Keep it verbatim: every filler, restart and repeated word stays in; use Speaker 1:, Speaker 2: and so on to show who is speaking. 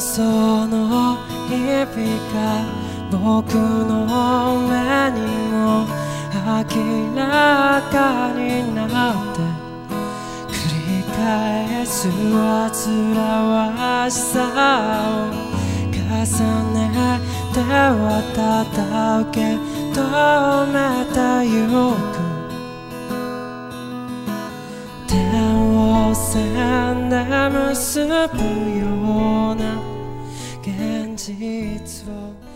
Speaker 1: その日々が僕の目にも明らかになって繰り返す煩わしさを重ねてはた受け止めてゆく点を線で結ぶような現実を